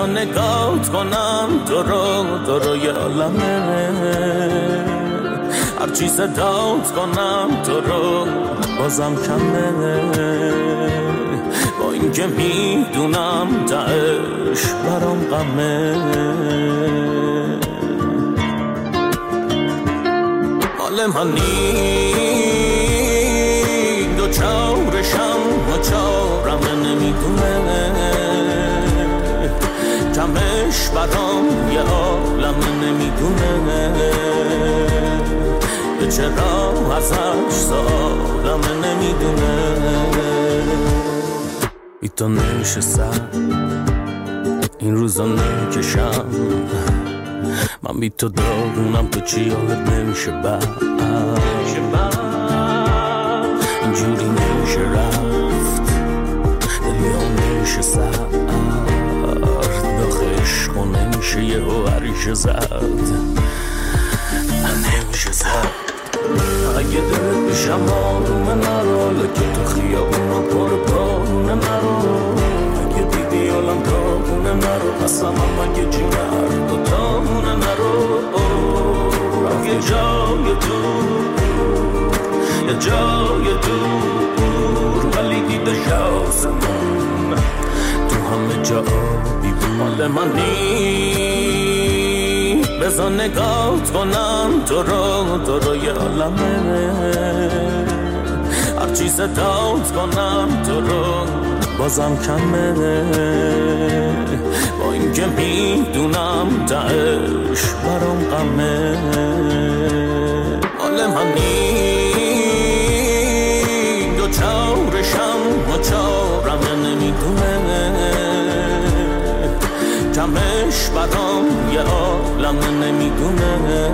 بذار نگات کنم تو رو یه عالمه، هرچی صدات کنم تو رو بازم کمه، با این که میدونم تهش برام غمه. حال من نی دو چارشم و چارم نمیدونه، کمش برام یه عالم نمیدونه، چرا ازش سالم نمیدونه. ای تو نمیشستم این روزا نمیکشم، من بی تو دارونم تو چی حالت نمیشه بعد، اینجوری نمیشه رفت دلی ها نمیشه سرد، داخل عشق و نمیشه یه هوریش زد، نمیشه زد. اگه دلت بشم آرومه نرو، لکه تو خیابونا پر بارونه نرو، اگه دیدی حالم داغونه نرو، قسم هم اگه جیمه دوتامونه نرو، یه جای دور ولی دیده شاسمون تو همه جا آبی بود. مال من نی بذار نگات کنم تو رو یه عالمه، هرچی صدات کنم تو رو بازم کمه، با این که میدونم تهش برام غمه. حال من نی دو چارشم و چارم نمیدونه، کمش برام یه عالم نمیدونه،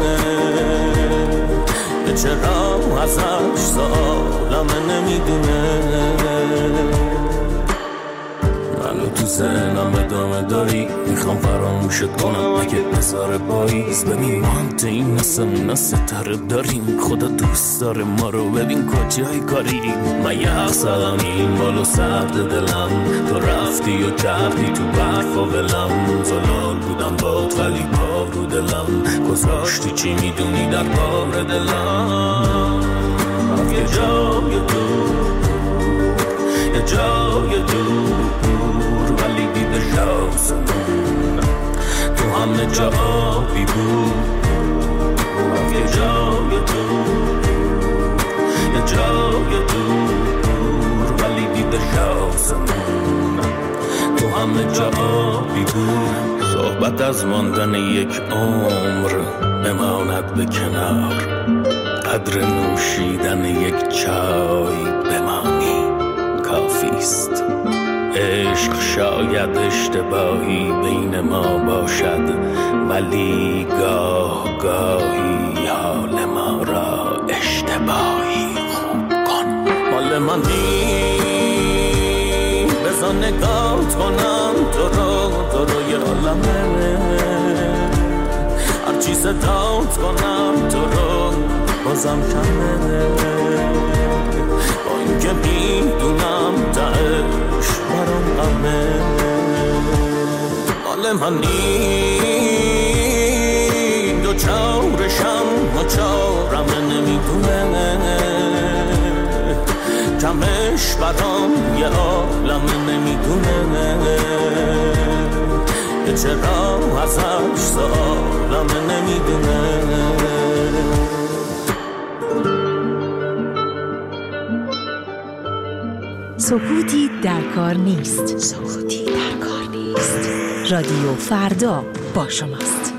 چرا ازش سالم نمیدونه. منو تو ذهنم ادامه داری، میخوام فراموشت کنم اگه بذاره پاییز. ببین ما هم تو این نسمون ستاره داریم، خدا دوست داره ما رو، ببین کجای کاریم. من یه حق زدم این بالو سرد دلم، تو رفتی و کردی تو برف و ولم، زلال بودم باد ولی پا رو دلم، گذاشتی چی میدونی در بار دلم. یه جای دور ولی دیده شاسمون تو همه جا آبی بود. یه جای دور ولی دیده شاسمون تو همه جا آبی بود. صحبت از ماندن یک عمر بماند به کنار، قدر نوشیدن یک چای بمانی کافیست. عشق شاید اشتباهی بین ما باشد، ولی گاه گاهی حال ما را اشتباهی خوب کن. مال من نی بذار نگات کنم تو رو یه عالمه، هرچی صدات کنم تو رو بازم کمه، با این که میدونم تهش برام غمه. حال من نی دو چارشم و چارم نمیدونه، کمش برام یه عالم نمیدونه، چرا ازش سالم نمیدونه. سکوتی در کار نیست. رادیو فردا با شماست.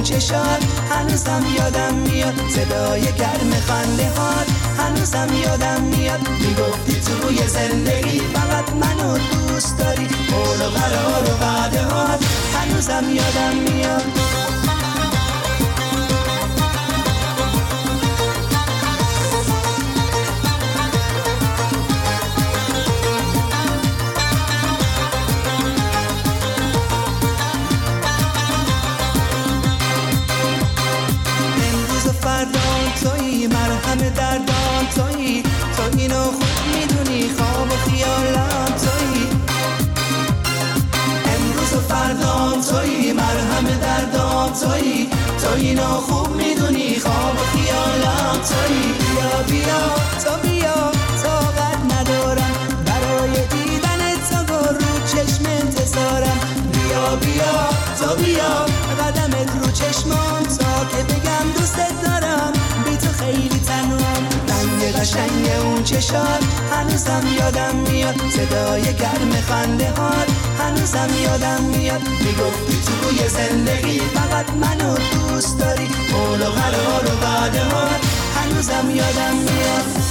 چشات، هنوزم یادم میاد صدای گرم خنده هات، هنوزم یادم میاد میگفتی توی زندگی فقط منو دوست داری، قول و قرار و وعده هات هنوزم یادم میاد. تویی مرهم دردان، تویی تو اینو خوب میدونی، خواب و خیالم تویی، امروز و فردام تویی مرهم دردان، تویی تو اینو خوب میدونی، خواب و خیالم تویی. بیا بیا تو بیا، طاقت ندارم برای دیدن تو رو چشم انتظارم، بیا بیا تو بیا، قدمت رو چشمام تا که بگم دوست دارم، بی تو خیلی تنهام. رنگ قشنگ اون چشات هنوزم یادم میاد، صدای گرم خنده هات هنوزم یادم میاد، میگفتی توی زندگی فقط منو دوست داری، قول و قرار و وعده هات هنوزم یادم میاد.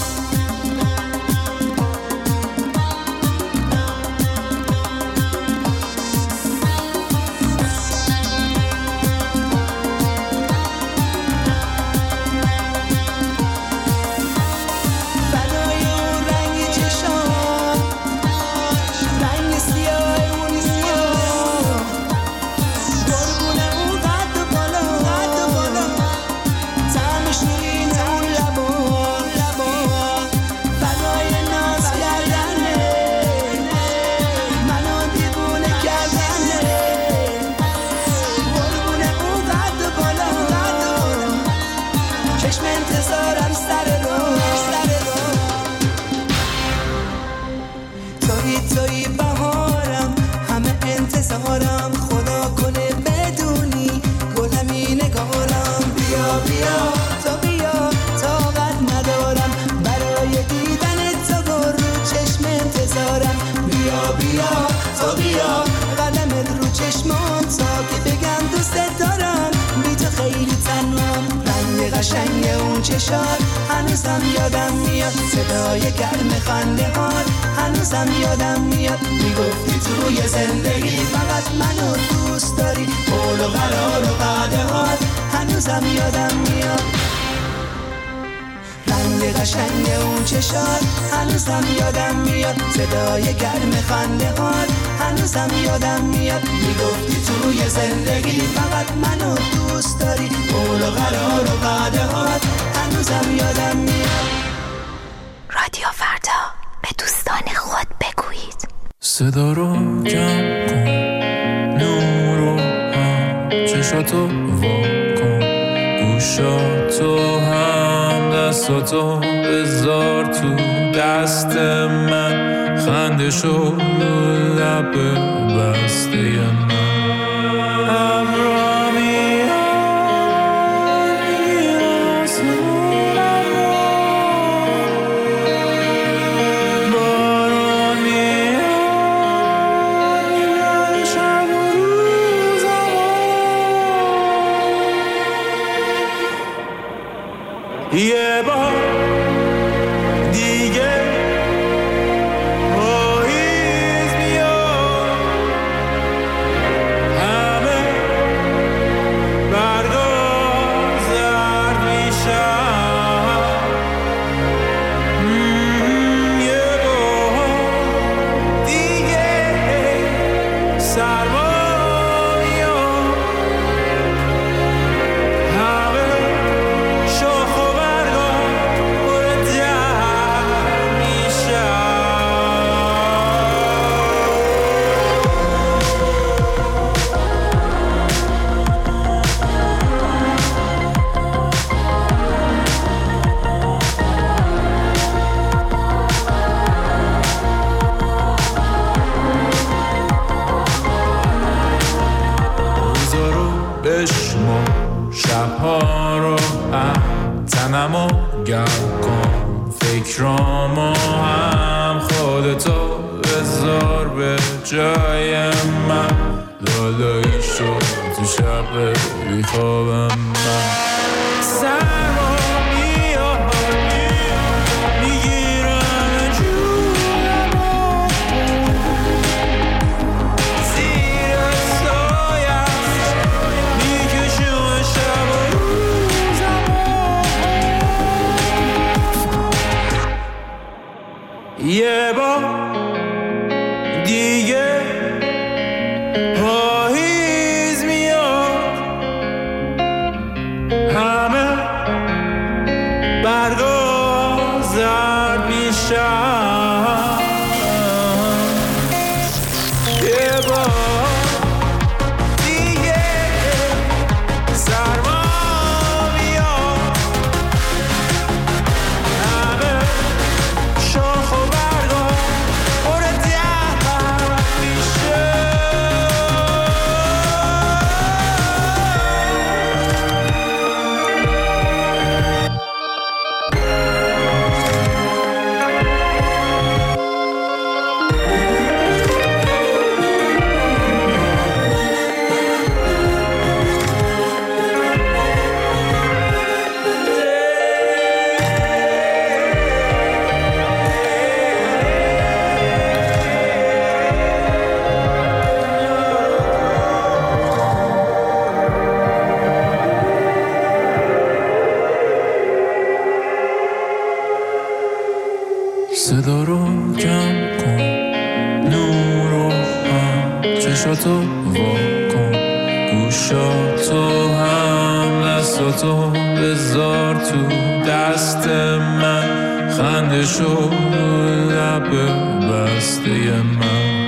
خدا کنه بدونی گلمی نگارم، بیا بیا تو بیا، طاقت ندارم برای دیدن تو رو چشم انتظارم، بیا بیا تو بیا، قدمت رو چشمام تا که بگم دوست دارم، بی تو خیلی تنهام. رنگ قشنگ اون چشات هنوزم یادم میاد، صدای گرم خنده هات هنوزم یادم میاد، میگفتی توی زندگی فقط منو دوست داری، قول و قرار و وعده هات هنوزم یادم میاد. رنگ قشنگ اون چشات هنوزم یادم میاد، صدای گرم خنده هات هنوزم یادم میاد، میگفتی توی زندگی فقط منو دوست داری، قول و قرار و وعده هات هنوزم یادم میاد. رادیو فردا، به دوستان خود بگویید صدا رو جمع کن، نور رو هم، چشاتو وا کن، گوشاتو هم، دستاتو بذار تو دست من، خندشو لب بسته من. یه بار دیگه پاییز میاد، همه برگا زرد میشن، یه بار دیگه سرما میاد، همه شاخ و برگا بشمو شبها رو هم، تنمو گرم کن، فکرامو هم، خودتو بذار به جای من، لالایی شد تو شب بیخوابم من سرما میاد میگیرم جونمو زیر سایم میکشم شب و روزمو یه بار دیگه پاییز میاد همه برگا زرد میشن یه بار دیگه سرما میاد همه شاخ و برگا پر درد میشه صدا رو جمع کن نور رو هم چشاتو واکن گوشاتو هم دستاتو بذار تو دست من خنده شو لب بسته من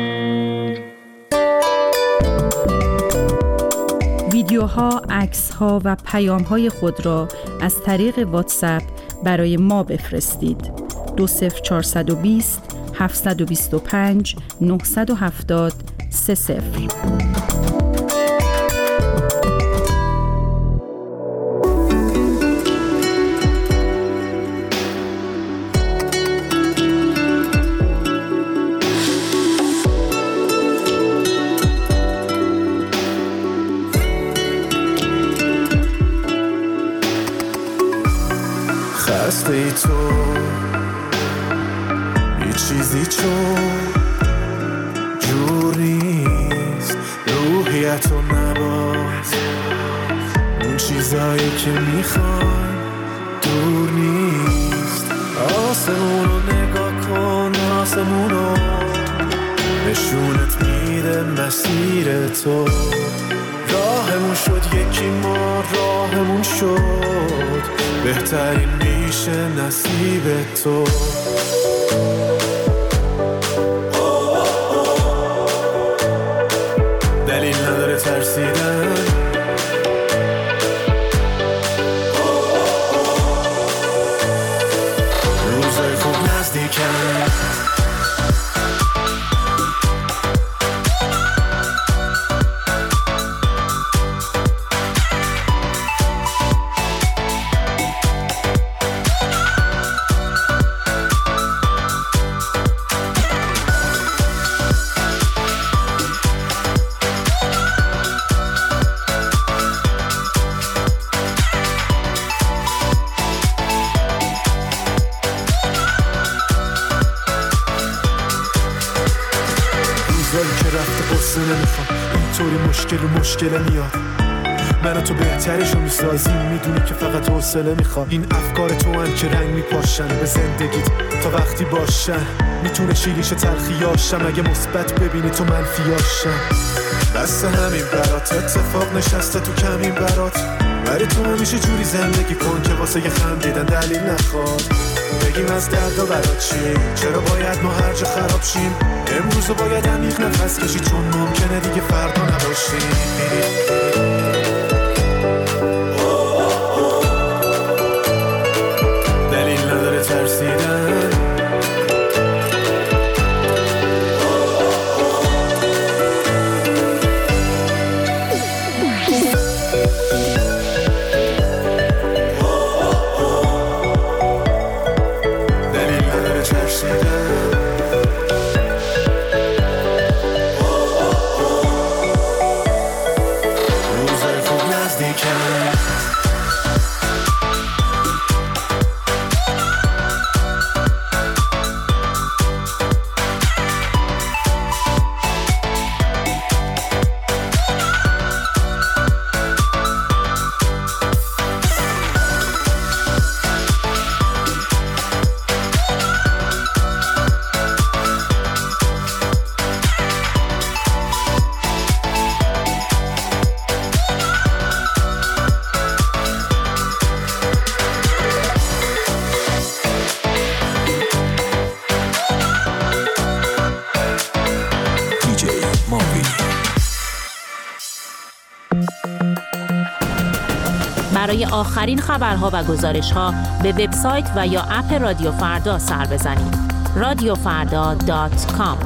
ویدیوها، عکس‌ها و پیام‌های خود را از طریق واتساپ برای ما بفرستید. 20420 725 970 30. خسته ای تو یه چیزی چون جور نیست روحیتو نباز اون چیزایی که میخوای دور نیست آسمونو نگاه کن آسمونو نشونت میده مسیر تو راهمون شد یکی ما راهمون شد بهترین میشه نصیب تو دلیل نداره ترسیدن روزای خوب نزدیکن که رفته قصه نمیخوام اینطوری مشکل میاد من و تو بهترشو میسازیم میدونی که فقط حوصله میخواد این افکار تو هم که رنگ میپاشن به زندگیت تا وقتی باشن میتونه شیریش تلخیاشم اگه مثبت ببینی تو منفیاشم بس همین برات اتفاق نشسته تو کمین برات ولی تو همیشه جوری زندگی کن که واسه یه خندیدن دلیل نخواد بگیم از دردا برات چی چرا باید ما هر جا خراب شیم امروز باید عمیق نفس کشی چون ممکنه دیگه فردا نباشیم دلیل نداره ترسیدن برای آخرین خبرها و گزارش‌ها به وبسایت و یا اپ رادیو فردا سر بزنید. radiofarda.com.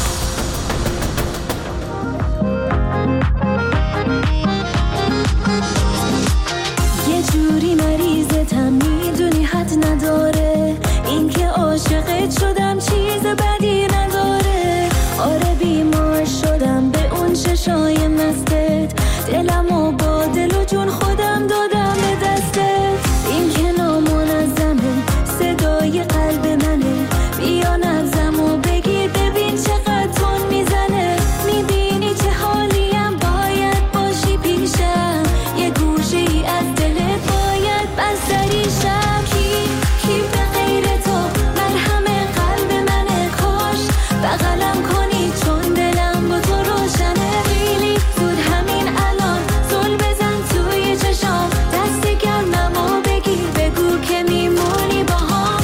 یه جوری مریضتم میدونی حد نداره، این که عاشقت شدم چیز بدی نداره. آره بیمار شدم به اون چشای مستت، دلمو با دل و جون خودم دادم به دستت. این که نامنظمه صدای قلب منه، بیا نبضمو بگیر ببین چقدر تون میزنه. میبینی چه حالیم باید باشی پیشم، یه گوشه ای از دلت باید بستریشم. کی به غیر تو مرهم قلب منه، کاش بغلم کنی چون دلم با تو روشنه. خیلی زود همین الان زل بزن توی چشام، دست گرممو بگیر بگو که میمونی با هم.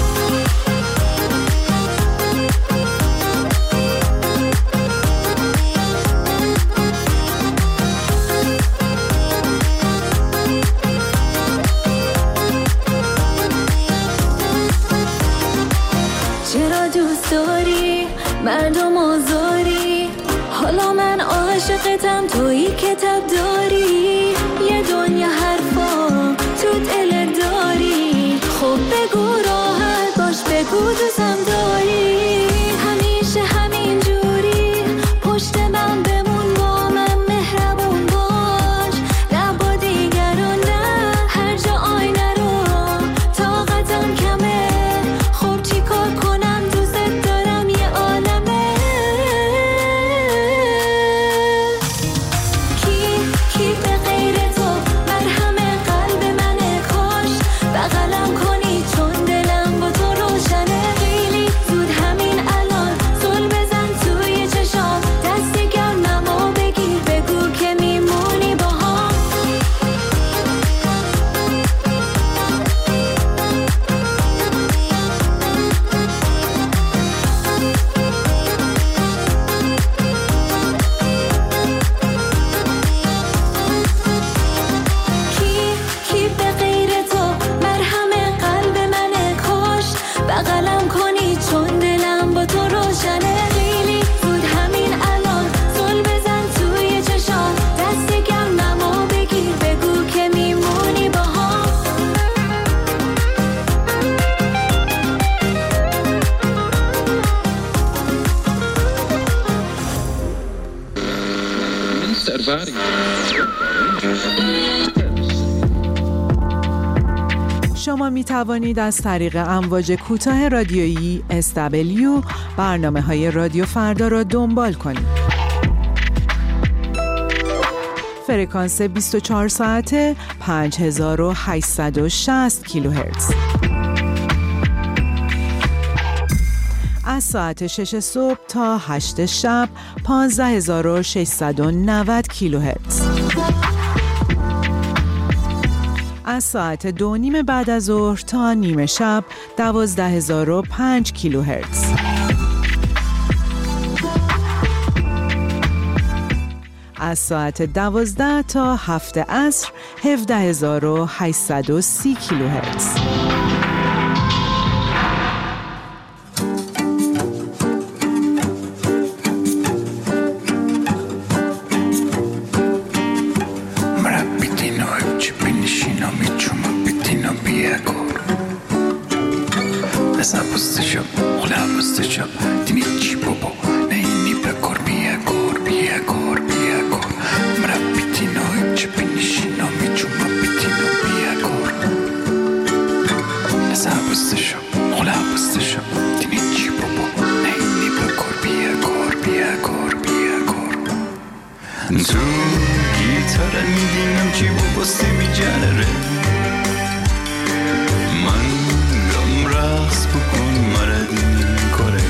چرا دوست داری مردم آزاری، حالا من عاشقتم تویی که تب داری. یه دنیا حرفا تو دلت داری، خب بگو راحت باش بگو دوستم داری. همیشه همین جوری پشت من بمون، با من مهربون باش، نه با دیگران نه هر جا آینه رو طاقتم کمه. خب چی کار کنم دوست دارم یه عالمه. کی به غیر تو مرهم قلب منه، کاش بغلم کنی چون دلم با تو روشنه. خیلی زود همین الان زل بزن توی چشام، دست گرممو بگیر بگو که میمونی با هم. کی به غیر تو مرهم قلب منه، کاش بغلم کنی چون دلم با تو روشنه. خیلی زود همین الان زل بزن توی چشام، دست گرممو بگیر بگو که میمونی با هم. شما می توانید از طریق امواج کوتاه رادیویی SW برنامه‌های رادیو فردا را دنبال کنید. فرکانس 24 ساعته 5860 کیلوهرتز. از ساعت 6 صبح تا 8 شب 15690 کیلوهرتز. از ساعت 2:30 بعد از ظهر تا نیمه شب 12005 کیلوهرتز. از ساعت 12 تا 7 عصر 17830 کیلوهرتز. تو گیتار میدینم چی بستی میجنره من گم رقص بکن مردین کاره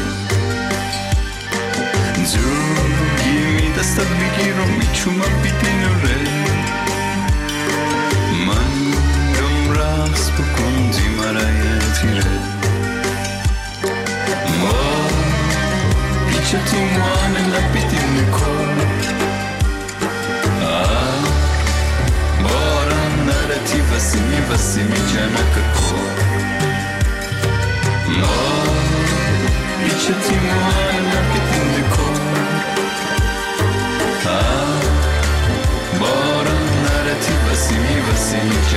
تو گیمی دستت بگیرم میچومم بیدینوره من گم رقص بکن دی مرای تیره ما بیچه تو مانه لبیدین نکن باران نرتی بسیم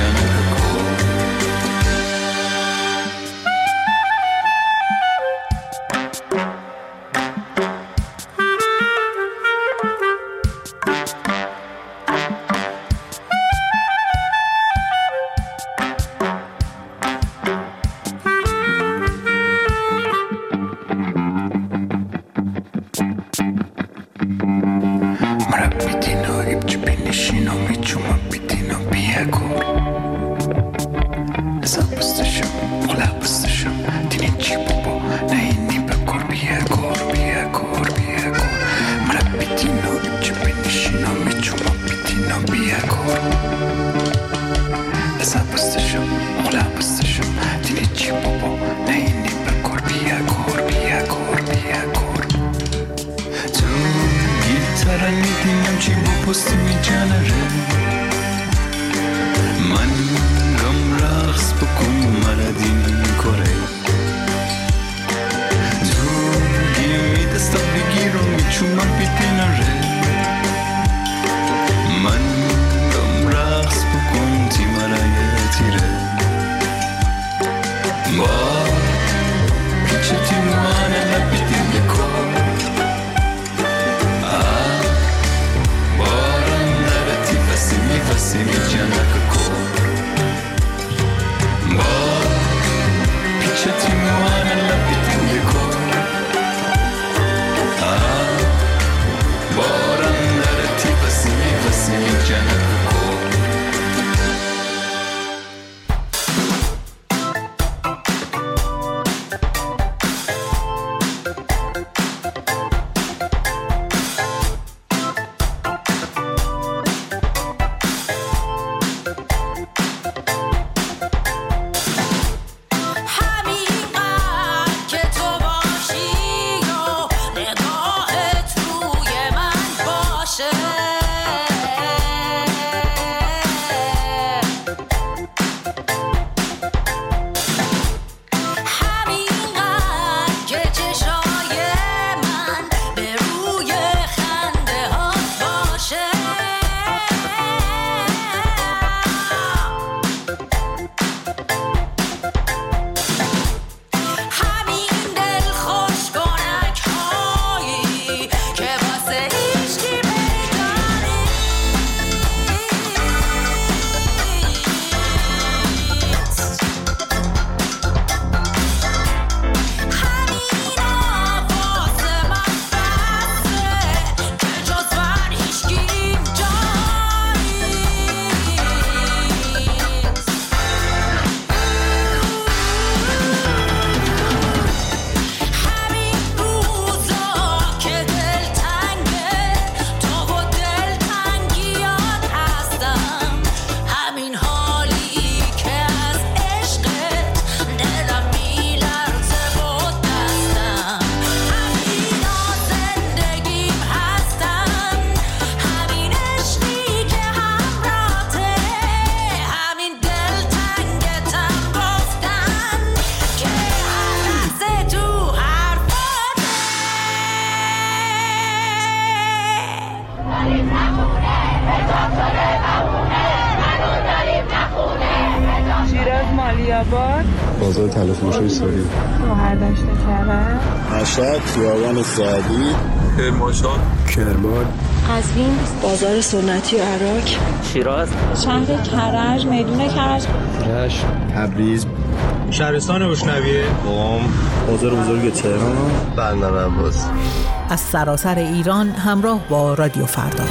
بازار تلفروشی سوری شهردشت کرد مشهد خیابان سعدی کرمانشاه کرمان قزوین بازار سنتی و عراق شیراز شهر کرج میدون کرج رشت تبریز شهرستان روشنویه قم بازار بزرگ تهران بندر عباس از سراسر ایران همراه با رادیو فردا.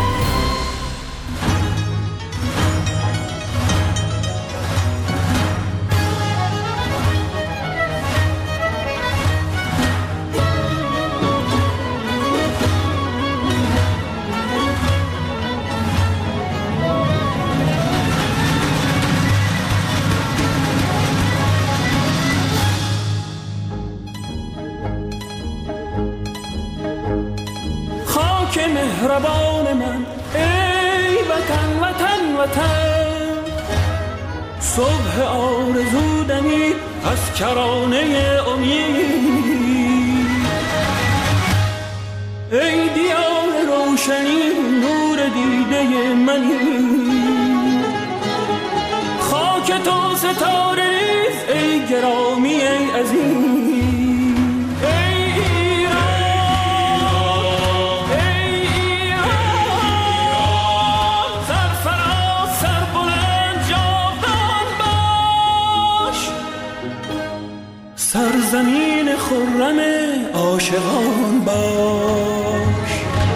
مهربان من ای وطن وطن وطن صبح آرزودنی از کرانه امید ای دیار روشنی نور دیده منی که تو ستاره ریز ای گرامی ای عزیز سرزمین خرم عاشقان باش.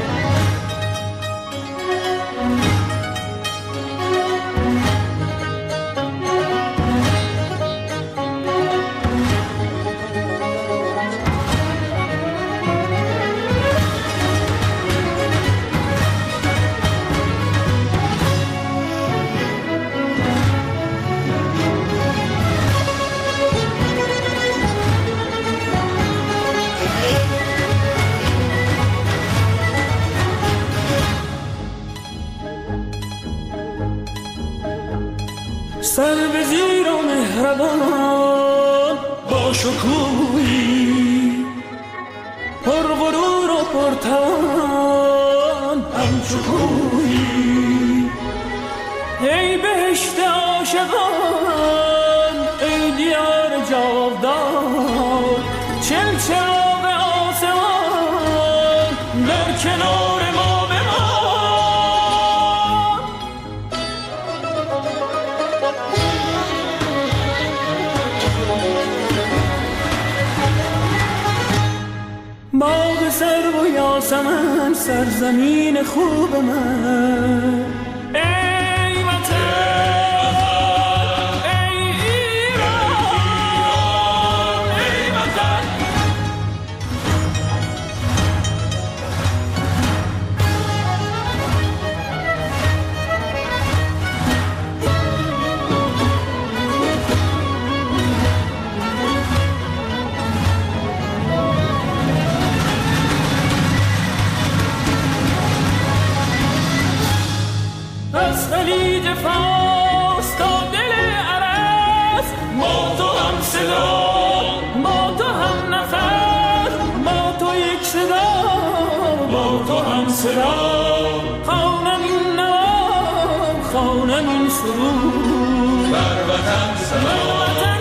سر به زیر و مهربان با شکوهی پر غرور و پرتوان همچو کوهی ای بهشت عاشقان ای دیار جاودان چلچراغ آسمان در کنار ما باغ سرو و یاسمن سرزمین خوب من ای وطن ای ایران ای وطن از خلیج فارس تا دل عرس ما تو هم صدا ما تو هم نفر ما تو یک صدا ما تو هم صدا خوانم این نام خوانم این سرود بر وطن سلام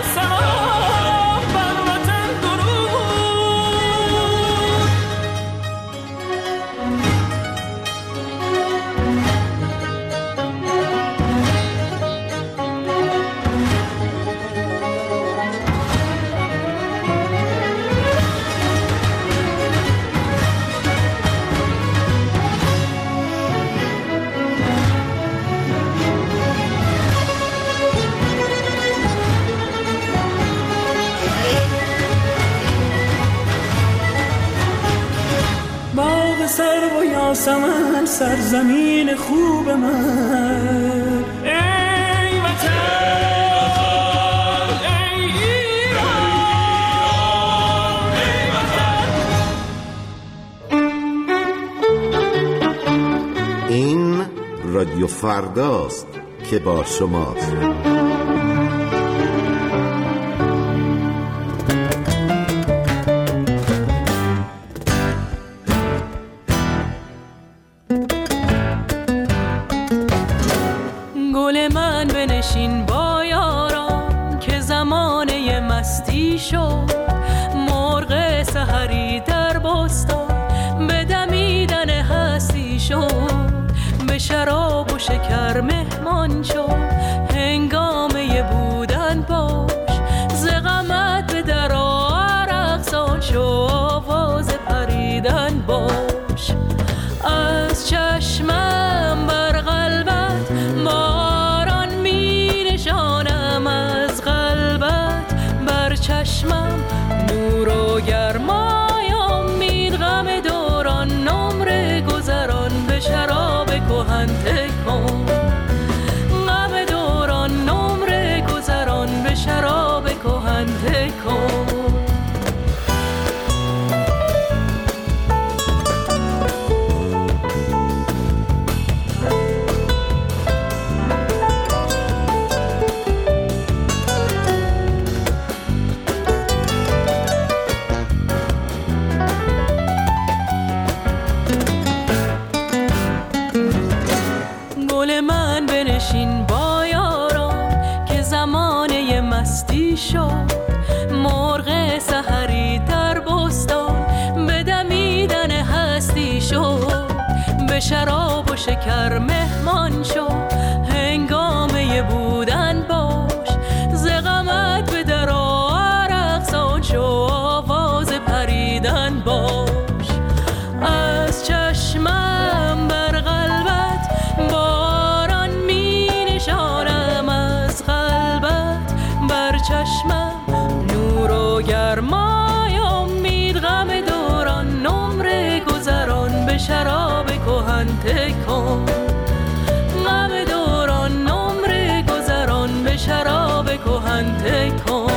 سرو و یاسمن سرزمین خوب من ای وطن ای ایران ای وطن. این رادیو فرداست که با شماست. گل من بنشین با یاران که زمانه مستی شد، مرغ سحری در بستان به دمیدن هستی شد، به شراب و شکر مهمان شد، هنگامه بودن باش، ز غمت به در رقصان شو، آواز پریدن باش، از چشمم بر قلبت باران می نشانم، از قلبت بر چشمم نور و گرمای امید، غم دوران نمره گذران به شراب کهن تکن، غم دوران نمره گذران به شراب کهن تکن. هستی شد، مرغ سحری در بستان به دمیدن هستی شد، به شراب و شکر مهمان شو، هنگامه بودن باش، ز غمت به در رقصان شو، آواز پریدن باش. از چشمم بر قلبت باران می نشانم، از قلبت بر چشمم نور و گرمای امید، غم دوران نمره گذران به شراب کهن تکن، غم دوران نمره گذران به شراب کهن تکن.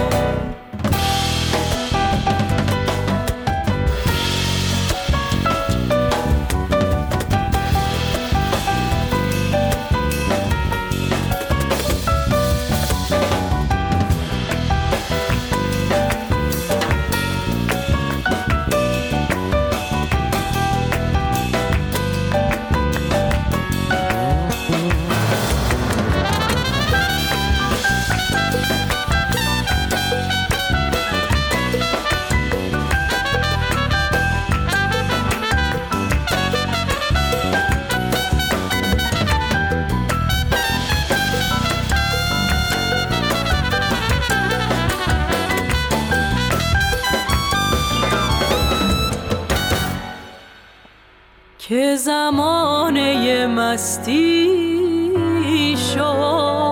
که زمانه مستی شد.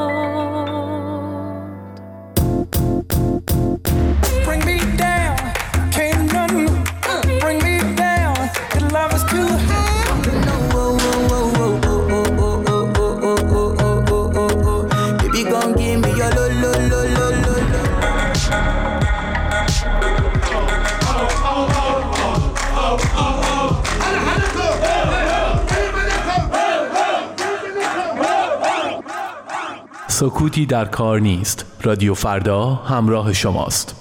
Bring me down, can't run. Bring me down, the love is too high. Baby, gon' give me your lo lo lo lo lo lo. سکوتی در کار نیست. رادیو فردا همراه شماست.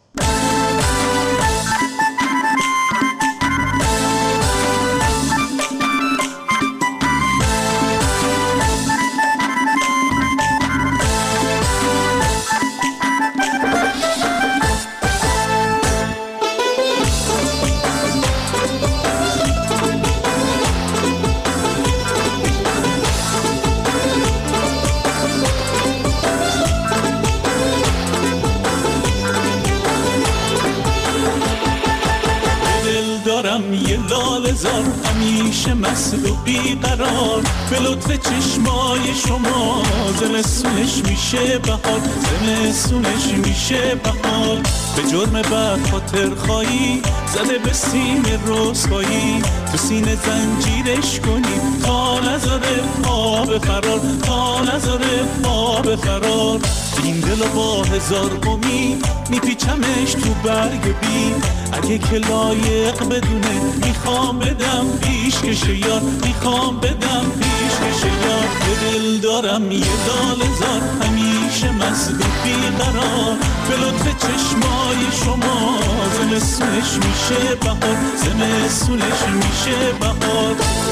یه لاله زار همیشه مست و بیقرار، به لطف چشمای شما زمستونش میشه بهار، زمستونش میشه بهار. به جرم بد خاطر خواهی زده به سینه رسوایی، تو سینه زنجیرش کنی تا نذاره پا به فرار، تا نذاره پا به فرار. این دل با هزار امید میپیچمش تو برگ بی، اگه که لایق بدونه میخوام بدم پیش کشه یار، میخوام بدم پیش کشه یار. به دل دارم یه لاله زار همیشه مست و بیقرار، به لطف چشمای شما زمستونش میشه بهار، زمستونش میشه بهار.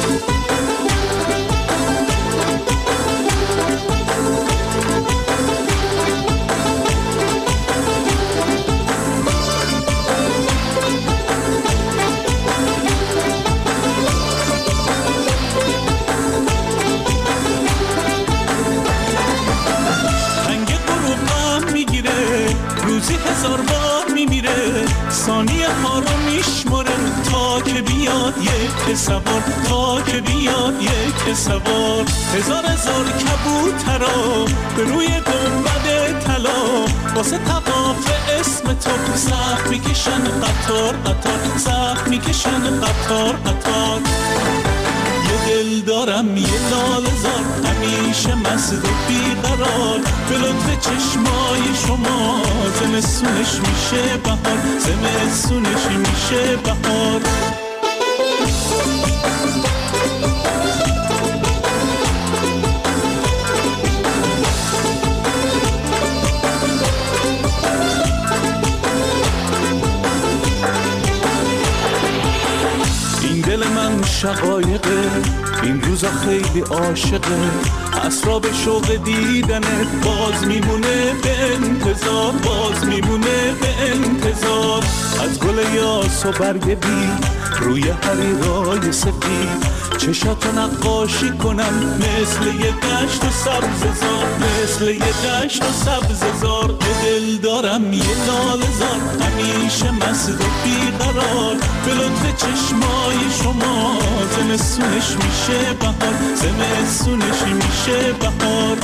روزی هزار بار میمیره، ثانیه ها رو میشماره تا که بیاد یک سوار، تا که بیاد یک سوار. هزار هزار کبوترا به روی گنبد طلا، واسه طواف اسم تو سخت میکشن قطار قطار، سخت میکشن قطار قطار. یه دل دارم یه لاله زار همیشه مست و بیقرار، به لطف چشمای شما زمستونش میشه بهار، زمستونش میشه بهار. شقایقه، این روزا خیلی عاشقه، اسراب شوق دیدنت باز میمونه به انتظار، باز میمونه به انتظار. از گل یاس و برگ بی روی حریرای سفید چشاتو نقاشی کنم مثل یه دشت و سبززار، مثل یه دشت و سبززار. به دل دارم یه لاله زار، همیشه مست و بیقرار، به لطف چشمای شما زمستونش میشه بهار، زمستونش میشه بهار.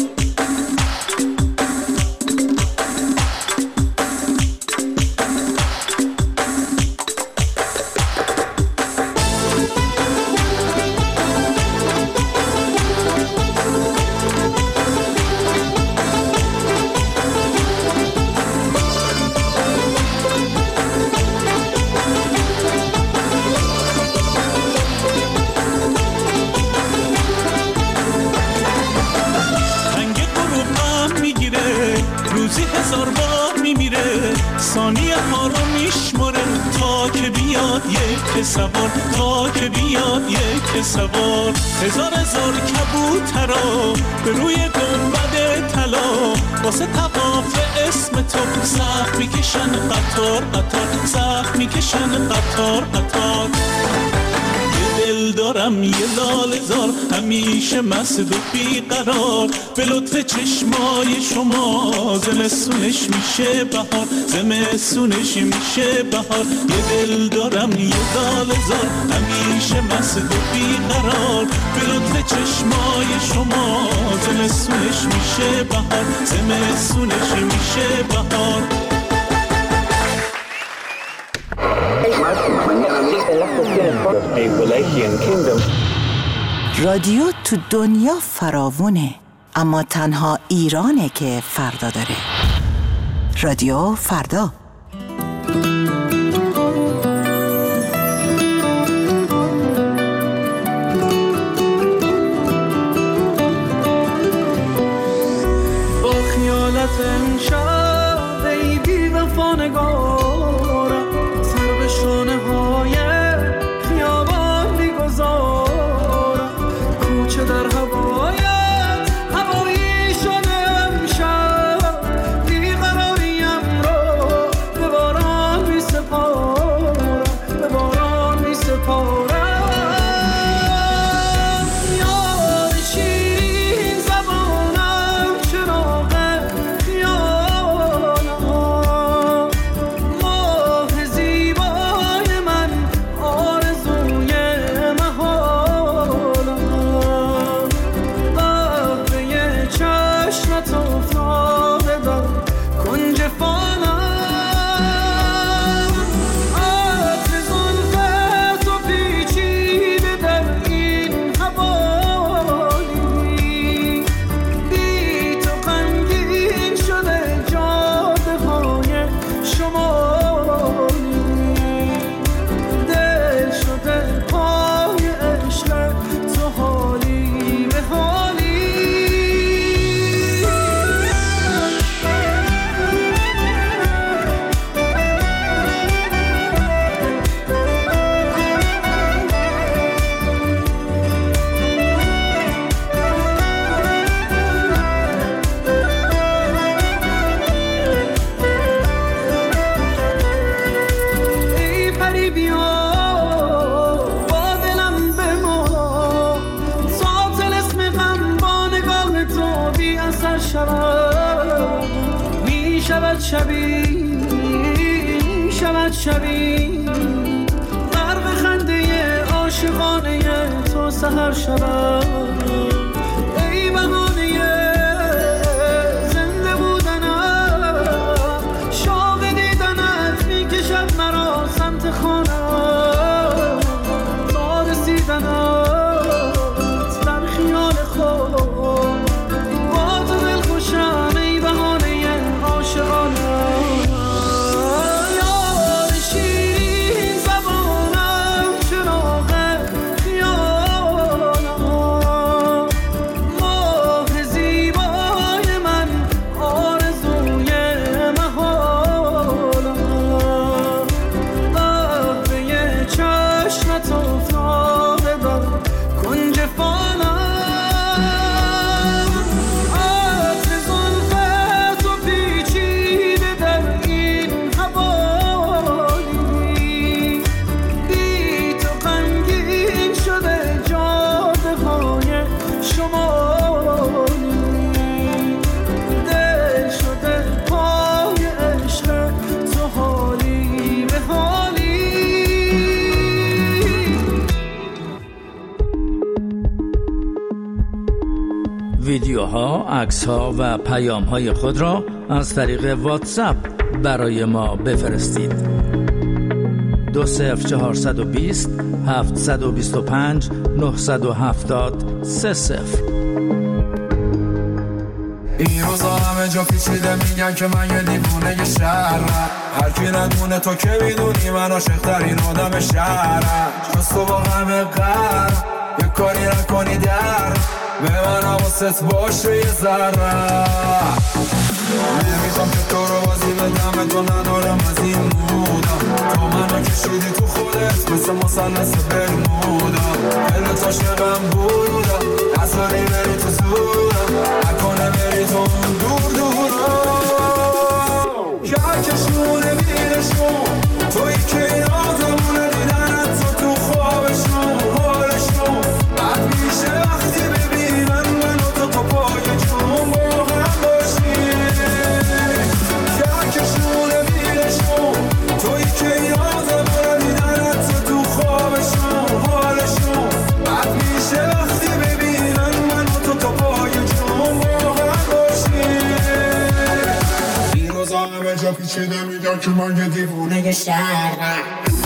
روزی 1000 بار میمیره، ثانیه ها رو میشمره تا که بیاد یک سوار، تا که بیاد یک سوار. 1000 کبوترا به روی گنبد طلا واسه طواف اسم تو سخت میکشن قطار قطار، سخت میکشن قطار قطار. دل دارم یه لاله زار، همیشه مست و بیقرار، به لطف چشمای شما زمستونش میشه بهار، زمستونش میشه بهار. یه دل دارم یه لاله زار، همیشه مست و بیقرار، به لطف چشمای شما زمستونش میشه بهار، زمستونش میشه بهار. رادیو تو دنیا فراوونه، اما تنها ایرانه که فردا داره. رادیو فردا. با خیالت امشب ای بی وفا نگارم، سر به شانه های خیابان میگذارم، کوچه در هوایت هوایی شده امشب، بیقراریم رو به باران میسپارم، به باران میسپارم. یار شیرین زبانم چراغ خیالم، ماه زیبای من آرزوی محالم، قهوه چشمت افتاده در کنج فانم، عطر زلفت و پیچیده در این حوالی، بی تو غمگین شده جاده های شمالی، دل شده پای عشق تو حالی به حالی. ای پری بیا با دلم بمان، تا طلسم غم با نگاه تو بی اثر شود، می شود شبی، می شود شبی، غرق خنده عاشقانه تو سحر شود. ای بهانه زنده بودنم، شوق دیدنت میکشد مرا سمت خانم، تا رسیدنت در خیال خود، با تو دل خوشم ای بهانه عاشقانم. یار شیرین زبانم چراغ خیالم، ویدیوها، عکس‌ها و پیام‌های خود را از طریق واتساپ برای ما بفرستید. 20420 725 970 30. این روزا همه جا پیچیده میگن که من یه دیوونه شهرم، هر کی ندونه تو که میدونی من عاشق‌ترین آدم شهرم. جز تو با همه قرم یه کاری نکنی در به من حواست باشه یه ذره. نمیخوام که تو رو بازی بدم، تو ندارم از این مودا، تو منو کشیدی تو خودت مثل مثلث برمودا. دلت عاشقم بودا، نذاری بری تو زورم، نکنه بری تو اون دور دورا. که هرکشونه بیرشون تویی که این آدمونه دیدنت تو خوابشون حالشون بد میشه وقتی ببینن منو تو پای جون با هم باشیم. که هرکشونه بیرشون تویی که این آدمونه دیدنت تو خوابشون حالشون بد میشه وقتی ببینن منو تو پای جون با هم باشیم. این روزا همه جا پیچیده میگن که من یه دیوونه شهرم.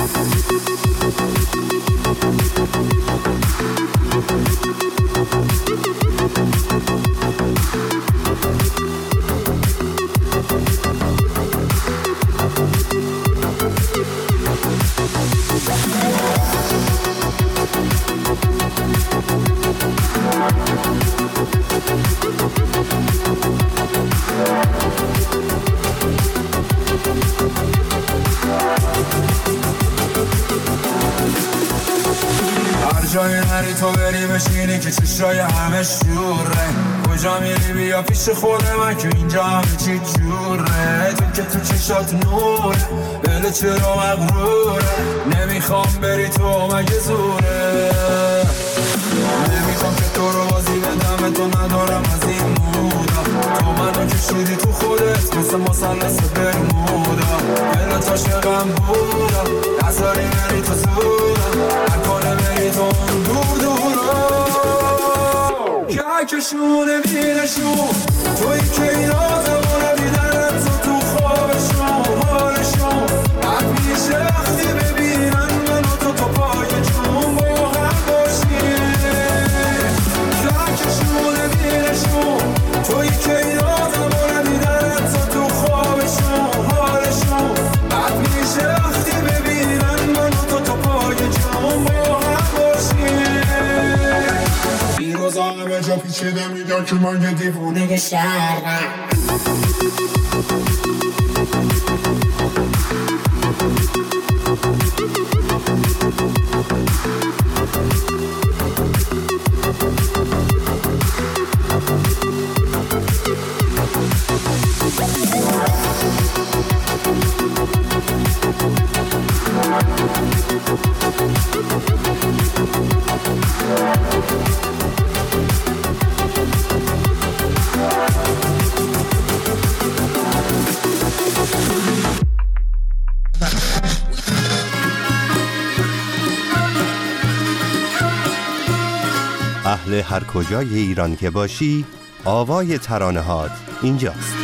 جایی نری تو بری بشینی که چشای همه شوره، کجا میری بیا پیش خود من که اینجا همه چی جوره. تو که تو چشات نوره بله چرا مغروره، نمیخوام بری تو مگه زوره. نمیخوام که تو رو بازی بدم، تو ندارم از این مودا، تو منو کشیدی تو خودت مثل مثلث برمودا. دلت عاشقم بودا، نذاری بری تو زورم، نکنه بری تو اون دور دورا. که هرکشونه بیرشون تویی که این آدمونه دیدنت تو خوابشون حالشون بد میشه وقتی ببینن منو تو پای جون با هم باشیم. که هرکشونه بیرشون تویی که این آدمونه دیدنت تو خوابشون حالشون بد میشه وقتی ببینن منو تو پای جون با هم باشیم. این روزا همه جا پیچیده میگن که من یه دیوونه شهرم. اهل هر کجای ایران که باشی، آوای ترانه‌هات اینجاست.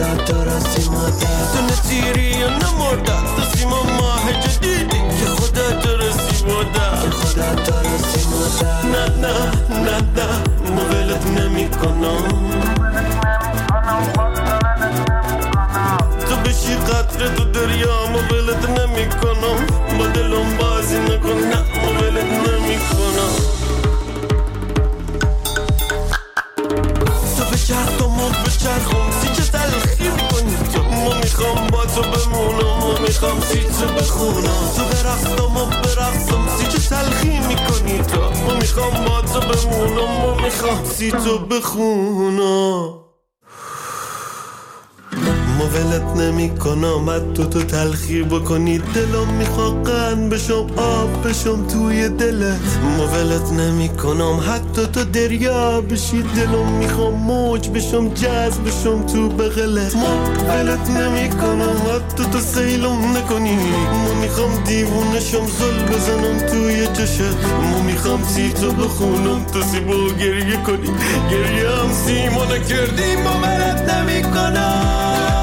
خدا درستی مادر تو نتیری یا نمردد تو سیما ماه جدیدی که خدا درستی مادر که خدا درستی مادر نه نه نه نه مولت نمی کنم تو بشی قطره تو دریا مولت نمی کنم با دلم بازی نکن نه مولت نمی کنم تو بچرخ تو ما بچرخم سی چه تلخیم کنی تو ما میخوام با تو بمونم ما میخوام سی تو بخونم تو برقصم ما برقصم سی چه تلخی میکنی تو ما میخوام با تو بمونم ما میخوام سی تو بخونم ولت نمی کنم حتی تو تلخی بکنی دلم میخواد قند بشم آب بشم توی دلت ولت نمی کنم حتی تو دریا بشی دلم میخوام موج بشم جذب بشم تو بغلت ولت نمی کنم حتی تو سیلم نکنی ما میخوام دیوونشم زل بزنم توی چشت ما میخوام سی تو بخونم تو سی با گریه کنی گریه هم سی ما نکردی ما ولت نمی کنم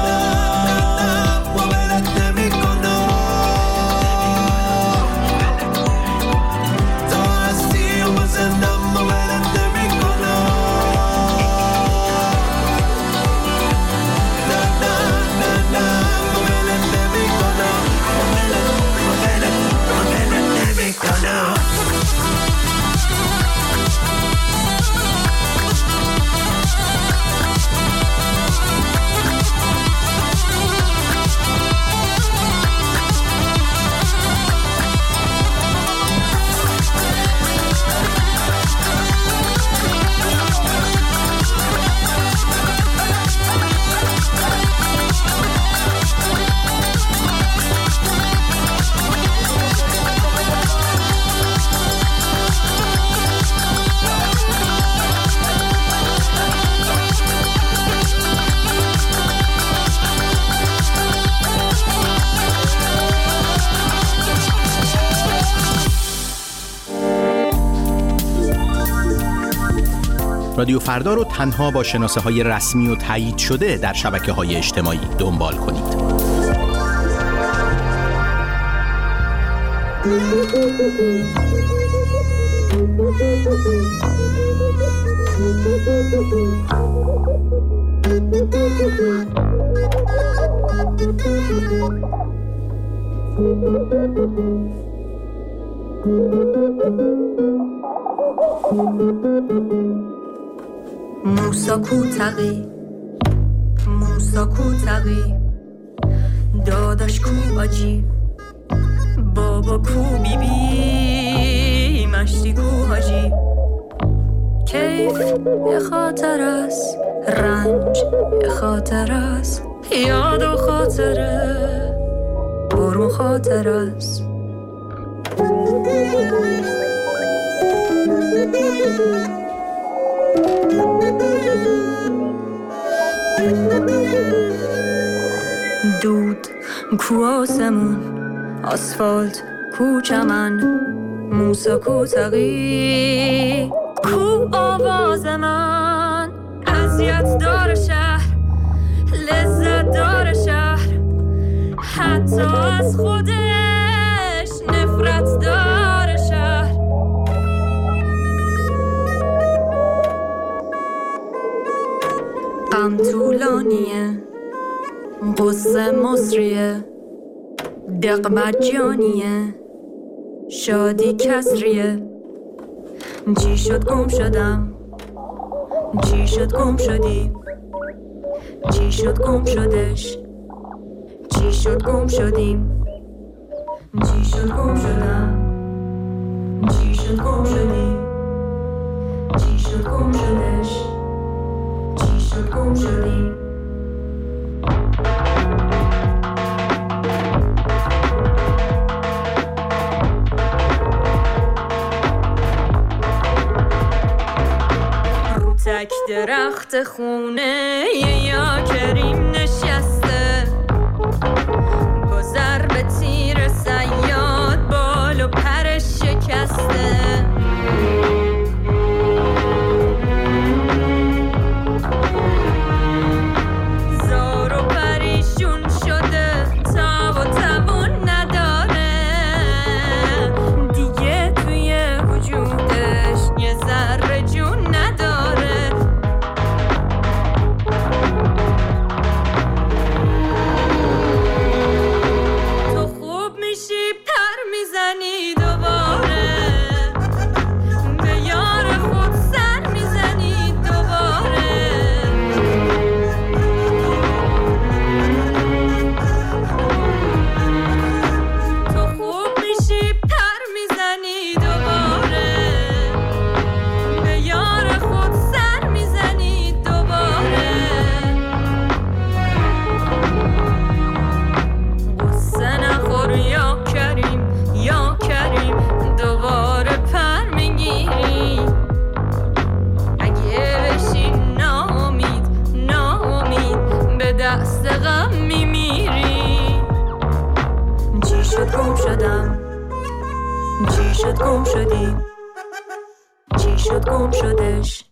رادیو فردا رو تنها با شناسه‌های رسمی و تایید شده در شبکه‌های اجتماعی دنبال کنید. موسا کوتقی داداش کو آجی بابا کو بیبی مشتی کو حاجی کیف یه خاطر است رنج یه خاطر است یاد و خاطره برون خاطر است دود کو آسمون آسفالت کو چمن موسا کو تقی کو آواز من اذیت دار شهر لذت دار شهر حتی از خودش نفرت دار شهر غم طولانیه قصه مصریه دق مجانیه شادی کسریه چی شد گم شدم چی شد گم شدی چی شد گم شدش چی شد گم شدیم چی شد گم شدم چی شد گم شدی چی شد گم شدش چی شد گم شدیم تک درخت خونه یا کریم نشسته با ضرب تیر صیاد بال و پرش شکسته زار و ز غم میمیری. چی شد گم شدم، چی شد گم شدیم، چی شد گم شدش.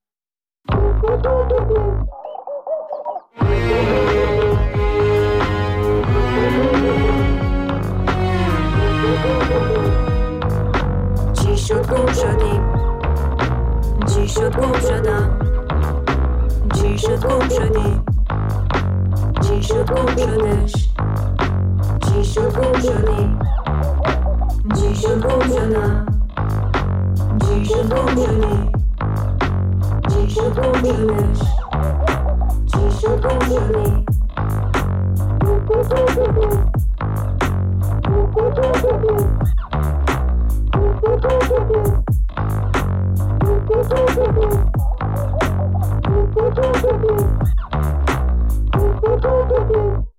چی شد گم شدیم، چی شد گم شدم، چی شد گم شدیم، چی شد گم شدش. چی شد گم شدیم، چی شد گم شدم، چی شد گم شدیم، چی شد گم شدش. چی شد گم شدیم. Thank you.